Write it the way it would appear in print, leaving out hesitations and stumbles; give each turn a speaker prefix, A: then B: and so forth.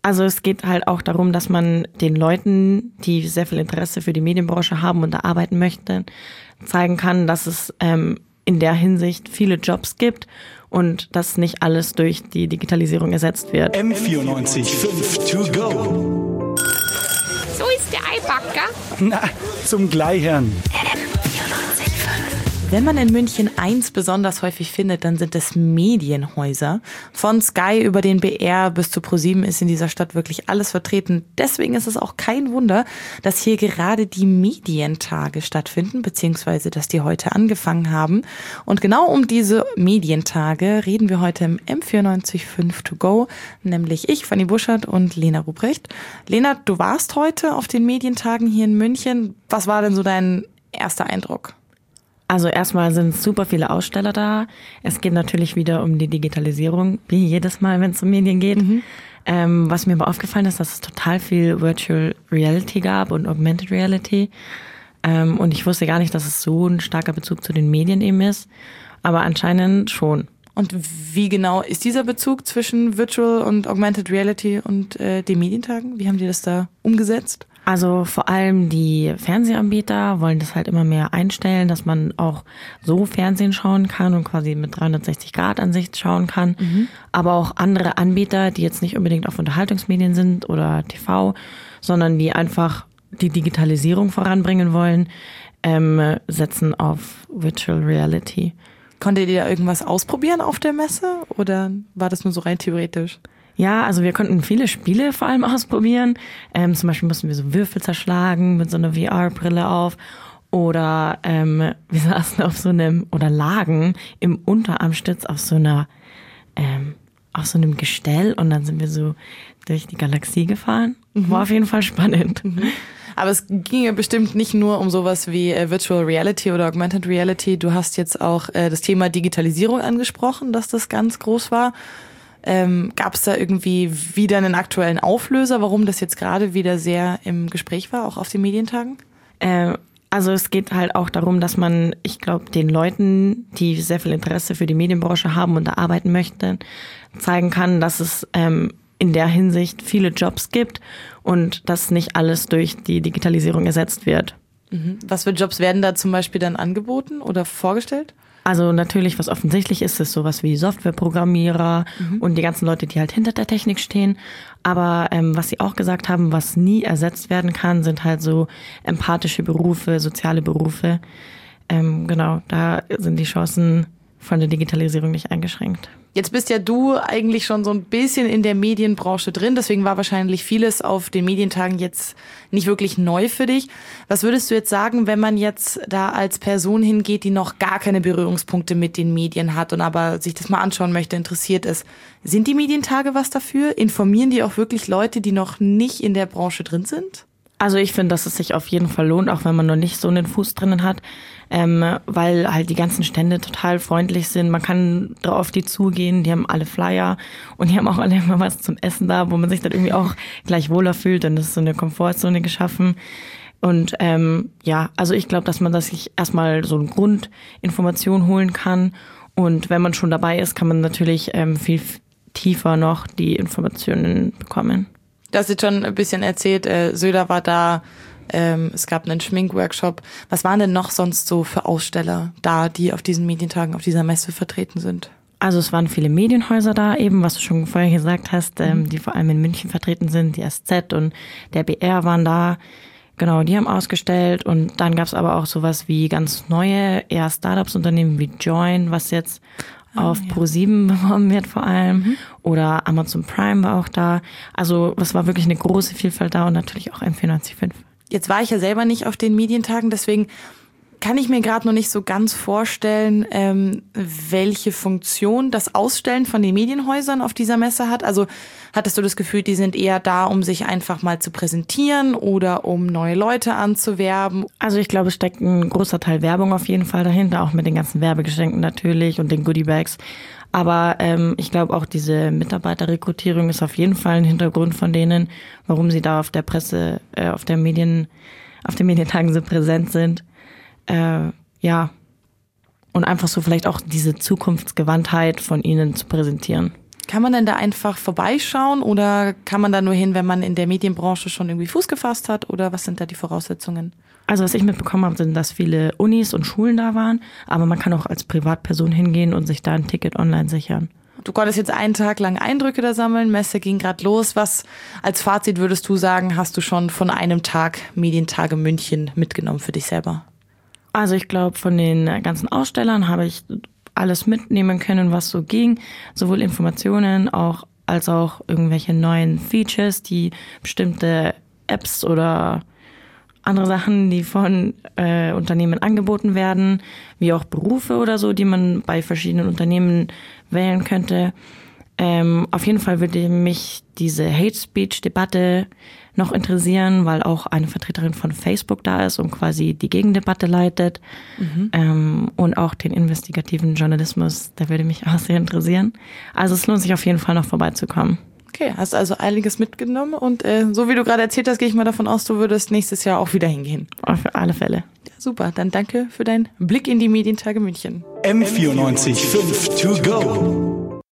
A: Also es geht halt auch darum, dass man den Leuten, die sehr viel Interesse für die Medienbranche haben und da arbeiten möchten, zeigen kann, dass es in der Hinsicht viele Jobs gibt und dass nicht alles durch die Digitalisierung ersetzt wird.
B: M94.5 to go.
C: So ist der Eibacker.
B: Na, zum Gleichern.
D: Wenn man in München eins besonders häufig findet, dann sind es Medienhäuser. Von Sky über den BR bis zu ProSieben ist in dieser Stadt wirklich alles vertreten. Deswegen ist es auch kein Wunder, dass hier gerade die Medientage stattfinden, beziehungsweise dass die heute angefangen haben. Und genau um diese Medientage reden wir heute im M94.5 to go, nämlich ich, Fanny Buschert und Lena Ruprecht. Lena, du warst heute auf den Medientagen hier in München. Was war denn so dein erster Eindruck?
A: Also erstmal sind super viele Aussteller da. Es geht natürlich wieder um die Digitalisierung, wie jedes Mal, wenn es um Medien geht. Was mir aber aufgefallen ist, dass es total viel Virtual Reality gab und Augmented Reality. Und ich wusste gar nicht, dass es so ein starker Bezug zu den Medien eben ist. Aber anscheinend schon.
D: Und wie genau ist dieser Bezug zwischen Virtual und Augmented Reality und den Medientagen? Wie haben die das da umgesetzt?
A: Also vor allem die Fernsehanbieter wollen das halt immer mehr einstellen, dass man auch so Fernsehen schauen kann und quasi mit 360-Grad-Ansicht schauen kann. Aber auch andere Anbieter, die jetzt nicht unbedingt auf Unterhaltungsmedien sind oder TV, sondern die einfach die Digitalisierung voranbringen wollen, setzen auf Virtual Reality.
D: Konntet ihr da irgendwas ausprobieren auf der Messe oder war das nur so rein theoretisch?
A: Ja, also wir konnten viele Spiele vor allem ausprobieren. Zum Beispiel mussten wir so Würfel zerschlagen mit so einer VR-Brille auf. Oder wir saßen auf so einem, oder lagen im Unterarmstütz auf so einer, auf so einem Gestell und dann sind wir so durch die Galaxie gefahren. War auf jeden Fall spannend.
D: Aber es ging ja bestimmt nicht nur um sowas wie Virtual Reality oder Augmented Reality. Du hast jetzt auch das Thema Digitalisierung angesprochen, dass das ganz groß war. Gab es da irgendwie wieder einen aktuellen Auflöser, warum das jetzt gerade wieder sehr im Gespräch war, auch auf den Medientagen?
A: Also es geht halt auch darum, dass man, ich glaube, den Leuten, die sehr viel Interesse für die Medienbranche haben und da arbeiten möchten, zeigen kann, dass es in der Hinsicht viele Jobs gibt und dass nicht alles durch die Digitalisierung ersetzt wird.
D: Was für Jobs werden da zum Beispiel dann angeboten oder vorgestellt?
A: Also natürlich, was offensichtlich ist sowas wie Softwareprogrammierer und die ganzen Leute, die halt hinter der Technik stehen. Aber was sie auch gesagt haben, was nie ersetzt werden kann, sind halt so empathische Berufe, soziale Berufe. Genau, da sind die Chancen von der Digitalisierung nicht eingeschränkt.
D: Jetzt bist ja du eigentlich schon so ein bisschen in der Medienbranche drin, deswegen war wahrscheinlich vieles auf den Medientagen jetzt nicht wirklich neu für dich. Was würdest du jetzt sagen, wenn man jetzt da als Person hingeht, die noch gar keine Berührungspunkte mit den Medien hat und aber sich das mal anschauen möchte, interessiert ist? Sind die Medientage was dafür? Informieren die auch wirklich Leute, die noch nicht in der Branche drin sind?
A: Also ich finde, dass es sich auf jeden Fall lohnt, auch wenn man noch nicht so einen Fuß drinnen hat, weil halt die ganzen Stände total freundlich sind. Man kann auf die zugehen, die haben alle Flyer und die haben auch alle immer was zum Essen da, wo man sich dann irgendwie auch gleich wohler fühlt und es ist so eine Komfortzone geschaffen. Und ja, also ich glaube, dass man sich erstmal so eine Grundinformation holen kann und wenn man schon dabei ist, kann man natürlich viel tiefer noch die Informationen bekommen.
D: Du hast jetzt schon ein bisschen erzählt, Söder war da, es gab einen Schminkworkshop. Was waren denn noch sonst so für Aussteller da, die auf diesen Medientagen, auf dieser Messe vertreten sind?
A: Also es waren viele Medienhäuser da eben, was du schon vorher gesagt hast, die vor allem in München vertreten sind. Die SZ und der BR waren da. Genau, die haben ausgestellt und dann gab es aber auch sowas wie ganz neue, eher Startups-Unternehmen wie Join, was jetzt auf ProSieben beworben wird vor allem. Oder Amazon Prime war auch da. Also es war wirklich eine große Vielfalt da und natürlich auch M94.5.
D: Jetzt war ich ja selber nicht auf den Medientagen, deswegen kann ich mir gerade noch nicht so ganz vorstellen, welche Funktion das Ausstellen von den Medienhäusern auf dieser Messe hat. Also hattest du das Gefühl, die sind eher da, um sich einfach mal zu präsentieren oder um neue Leute anzuwerben?
A: Also ich glaube, es steckt ein großer Teil Werbung auf jeden Fall dahinter, auch mit den ganzen Werbegeschenken natürlich und den Goodiebags. Aber ich glaube auch diese Mitarbeiterrekrutierung ist auf jeden Fall ein Hintergrund von denen, warum sie da auf der Presse, auf den Medientagen so präsent sind. Ja, und einfach so vielleicht auch diese Zukunftsgewandtheit von ihnen zu präsentieren.
D: Kann man denn da einfach vorbeischauen oder kann man da nur hin, wenn man in der Medienbranche schon irgendwie Fuß gefasst hat oder was sind da die Voraussetzungen?
A: Also was ich mitbekommen habe, sind, dass viele Unis und Schulen da waren, aber man kann auch als Privatperson hingehen und sich da ein Ticket online sichern.
D: Du konntest jetzt einen Tag lang Eindrücke da sammeln, Messe ging gerade los. Was als Fazit würdest du sagen, hast du schon von einem Tag Medientage München mitgenommen für dich selber?
A: Also ich glaube, von den ganzen Ausstellern habe ich alles mitnehmen können, was so ging. Sowohl Informationen als auch irgendwelche neuen Features, die bestimmte Apps oder andere Sachen, die von Unternehmen angeboten werden, wie auch Berufe oder so, die man bei verschiedenen Unternehmen wählen könnte. Auf jeden Fall würde mich diese Hate-Speech-Debatte noch interessieren, weil auch eine Vertreterin von Facebook da ist und quasi die Gegendebatte leitet. Und auch den investigativen Journalismus, der würde mich auch sehr interessieren. Also es lohnt sich auf jeden Fall noch vorbeizukommen.
D: Okay, hast also einiges mitgenommen und so wie du gerade erzählt hast, gehe ich mal davon aus, du würdest nächstes Jahr auch wieder hingehen.
A: Auf alle Fälle.
D: Ja, super, dann danke für deinen Blick in die Medientage München.
B: M94.5 to go.